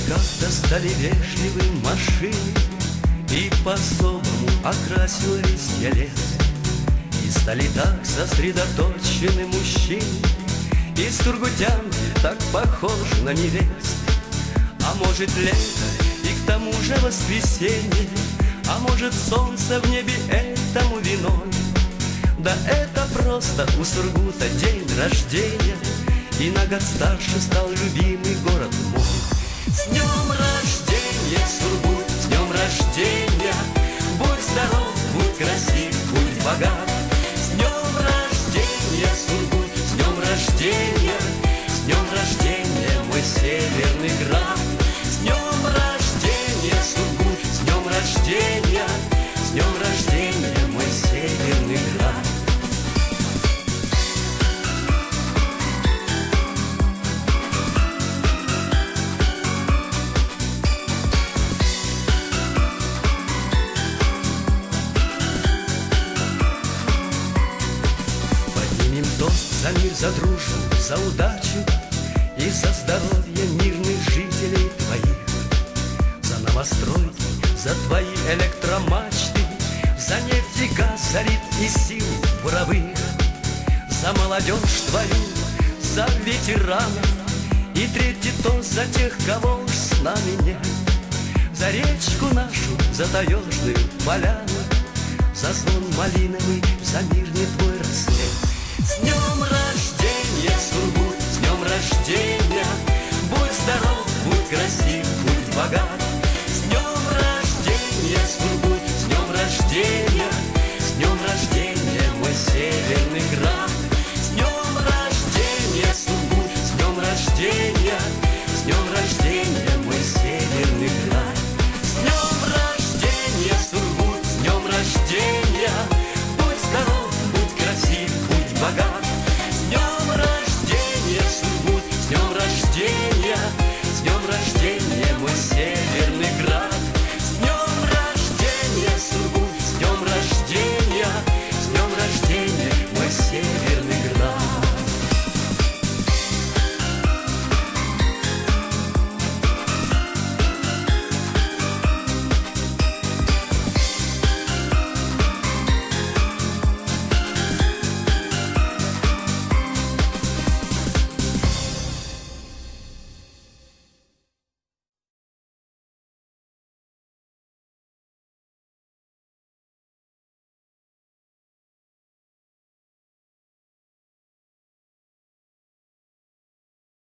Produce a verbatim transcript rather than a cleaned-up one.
Когда стали вежливы машины и по-особому окрасил листья лес, и стали так сосредоточены мужчины, и сургутянки так похожи на невест. А может лето и к тому же воскресенье, а может солнце в небе этому виной. Да это просто у Сургута день рождения, и на год старше стал любимый город мой. С днем рождения, Сургут, с днем рождения! Будь здоров, будь красив, будь богат. С днем рождения, Сургут, с днем рождения! С днем рождения, мой северный град! С днем рождения, Сургут, с днем рождения! С днем рождения, мой северный град! За мир, за дружбу, за удачу и за здоровье мирных жителей твоих, за новостройки, за твои электромачты, за нефть и газ, за рит и сил буровых, за молодежь твою, за ветеранов, и третий тост за тех, кого уж с нами нет, за речку нашу, за таежную поляну, за звон малиновый, за мирный твой рассвет. С днем рождения, Сургут, с днем рождения! Будь здоров, будь красив, будь богат. С днем рождения, Сургут, с днем рождения! С днем рождения, мой северный град! С днем рождения, Сургут, с днем рождения! С днем рождения, мой северный град! С днем рождения, Сургут, с днем рождения! Будь здоров, будь красив, будь богат. С днем рождения, Сургут, с днем рождения! С днем рождения, мой север.